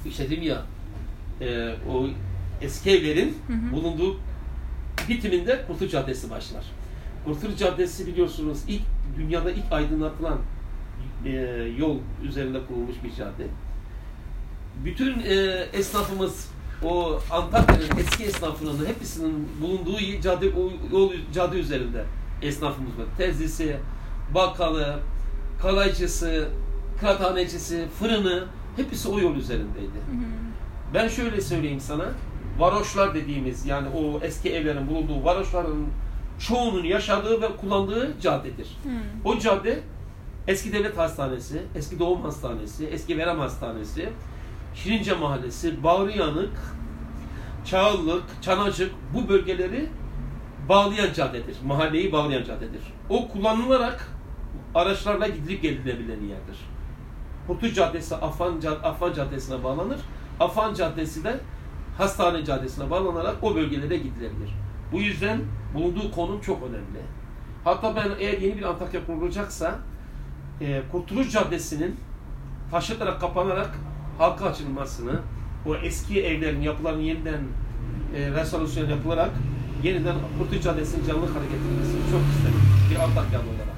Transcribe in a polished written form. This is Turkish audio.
işte dedim ya o eski evlerin bulunduğu bitiminde Kurtuluş Caddesi başlar. Kurtuluş Caddesi biliyorsunuz dünyada ilk aydınlatılan yol üzerinde kurulmuş bir cadde. Bütün esnafımız o Antakya'nın eski esnafının hepsinin bulunduğu cadde üzerinde esnafımız var. Terzisi, bakkalı, kalaycısı, kıraathanecisi, fırını hepsi o yol üzerindeydi. Ben şöyle söyleyeyim sana, varoşlar dediğimiz yani o eski evlerin bulunduğu varoşların çoğunun yaşadığı ve kullandığı caddedir. O cadde eski devlet hastanesi, eski doğum hastanesi, eski verem hastanesi, Şirince Mahallesi, Bağrıyanık, Çağıllık, Çanacık bu bölgeleri bağlayan caddedir. Mahalleyi bağlayan caddedir. O kullanılarak araçlarla gidilip gelinebilen yerdir. Kurtuluş Caddesi Afan Caddesi'ne bağlanır. Afan Caddesi de Hastane Caddesi'ne bağlanarak o bölgelere gidilebilir. Bu yüzden bulunduğu konum çok önemli. Hatta ben eğer yeni bir Antakya kurulacaksa Kurtuluş Caddesi'nin taşıtarak kapanarak halka açılmasını, o eski evlerin yapılarının yeniden restorasyon yapılarak yeniden Kurtuluş Caddesi'nin canlı hareket edilmesini çok isterim bir Antakyalı olarak.